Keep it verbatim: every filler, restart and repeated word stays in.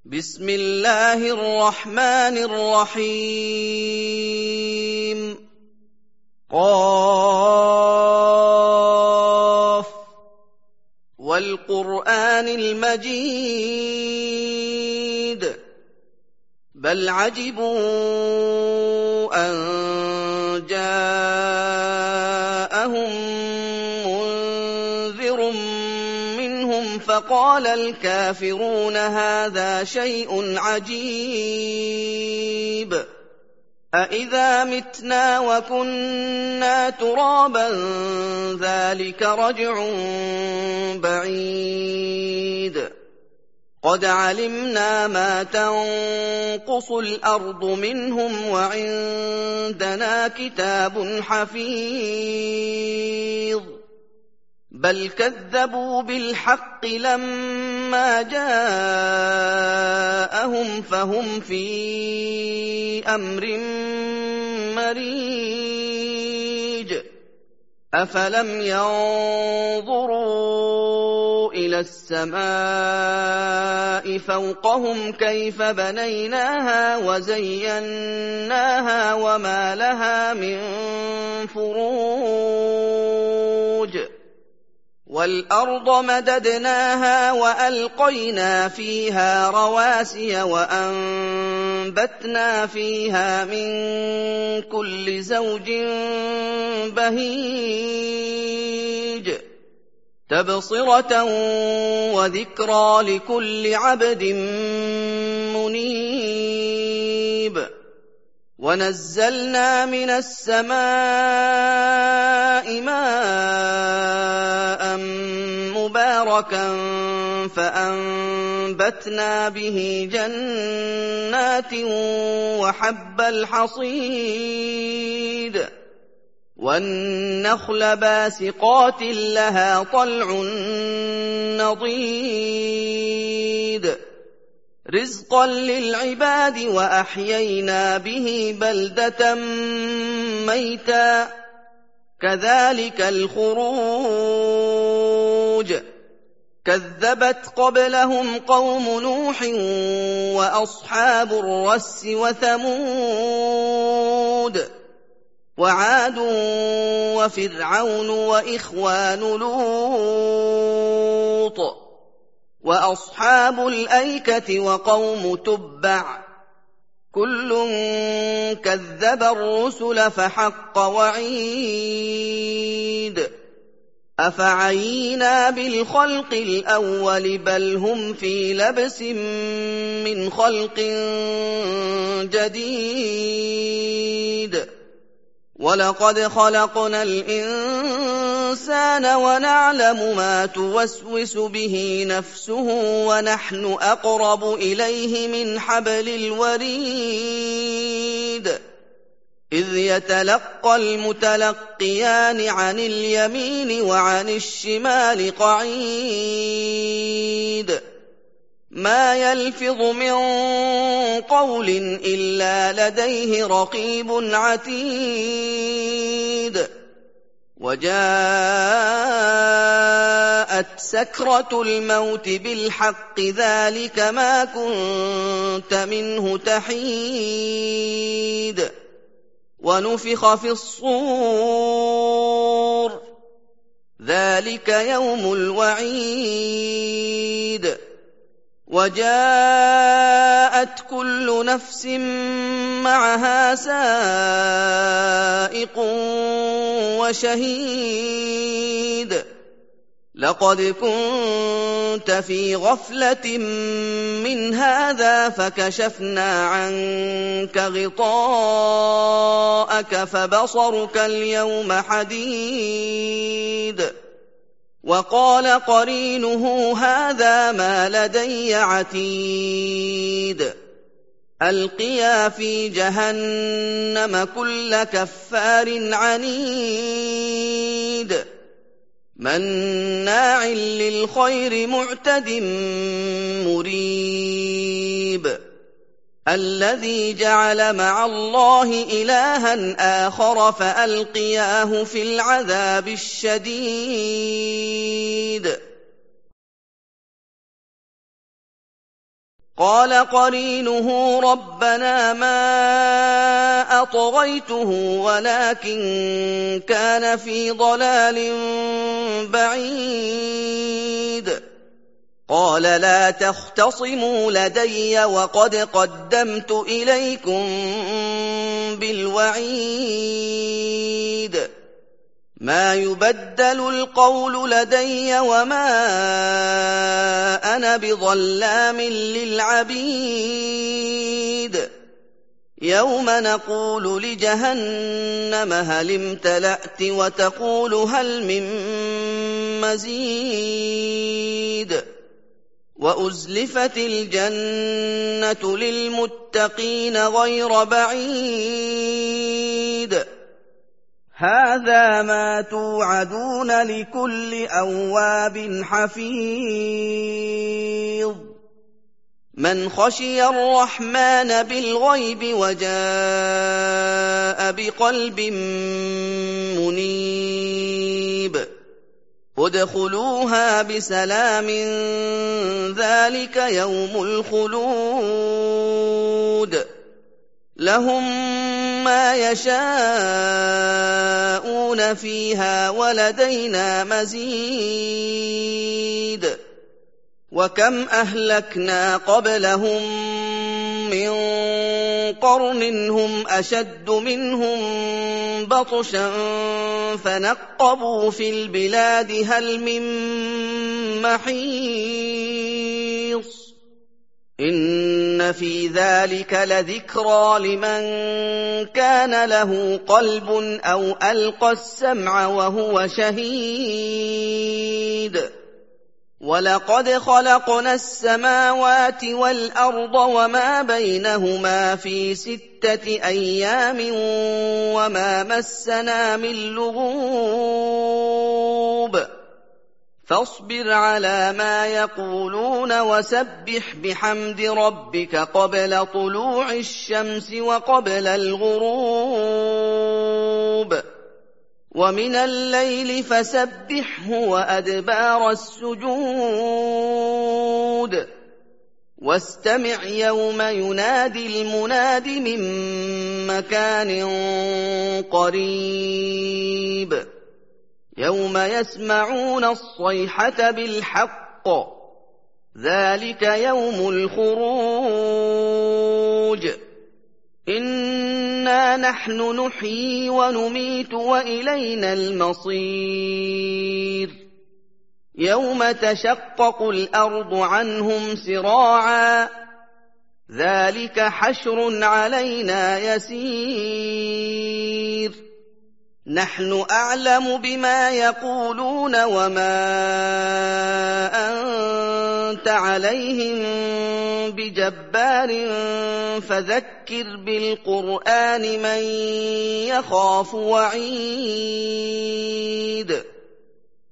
بسم الله الرحمن الرحيم قاف والقرآن المجيد بل عجبوا أن جاءهم منذر منهم فقال الكافرون هذا شيء عجيب أإذا متنا وكنا ترابا ذلك رجع بعيد قد علمنا ما تنقص الأرض منهم وعندنا كتاب حفيظ بل كذبوا بالحق لما جاءهم فهم في أمر مريج أفلم ينظروا إلى السماء فوقهم كيف بنيناها وزيناها وما لها من فروج والأرض مددناها وألقينا فيها رواسي وأنبتنا فيها من كل زوج بهيج تبصرة وذكرى لكل عبد منيب ونزلنا من السماء ماء مباركا فأنبتنا به جنات وحب الحصيد والنخل باسقات لها طلع نضيد رزقا للعباد وأحيينا به بلدة ميتا كذلك الخروج كذبت قبلهم قوم نوح وأصحاب الرس وثمود وعاد وفرعون وإخوان لوط وأصحاب الأيكة وقوم تبع كل كذب الرسل فحق وعيد أفعينا بالخلق الأول بل هم في لبس من خلق جديد ولقد خلقنا الإنسان ونعلم ما توسوس به نفسه ونحن أقرب إليه من حبل الوريد إذ يتلقى المتلقيان عن اليمين وعن الشمال قعيد ما يلفظ من قول إلا لديه رقيب عتيد وجاءت سكرة الموت بالحق ذلك ما كنت منه تحيد ونفخ في الصور ذلك يوم الوعيد وجاءت كل نفس معها سائق وشهيد لقد كنت في غفلة من هذا فكشفنا عنك غطاءك فبصرك اليوم حديد وقال قرينه هذا ما لدي عتيد ألقيا في جهنم كل كفار عنيد مناع للخير معتد مريب الذي جعل مع الله إلها آخر فألقياه في العذاب الشديد قال قرينه ربنا ما أطغيته ولكن كان في ضلال بعيد قال لا تختصموا لدي وقد قدمت إليكم بالوعيد ما يبدل القول لدي وما أنا بظلام للعبيد يوم نقول لجهنم هل امتلأت وتقول هل من مزيد وأزلفت الجنة للمتقين غير بعيد هذا ما توعدون لكل أواب حفيظ من خشي الرحمن بالغيب وجاء بقلب منيب ادخلوها بسلام ذلك يوم الخلود لهم ما يشاءون فيها ولدينا مزيد وكم أهلكنا قبلهم من قرن هم أشد منهم بطشا فنقبوا في البلاد هل من محيص إن في ذلك لذكرى لمن كان له قلب أو ألقى السمع وهو شهيد ولقد خلقنا السماوات والأرض وما بينهما في ستة أيام وما مسنا من لغوب فاصبر على ما يقولون وسبح بحمد ربك قبل طلوع الشمس وقبل الغروب ومن الليل فسبحه وأدبار السجود واستمع يوم ينادي المناد من مكان قريب يوم يسمعون الصيحة بالحق ذلك يوم الخروج إنا نحن نحيي ونميت وإلينا المصير يوم تشقق الأرض عنهم سراعا ذلك حشر علينا يسير نحن أعلم بما يقولون وما أنت عليهم بجبار فذكر بالقرآن من يخاف وعيد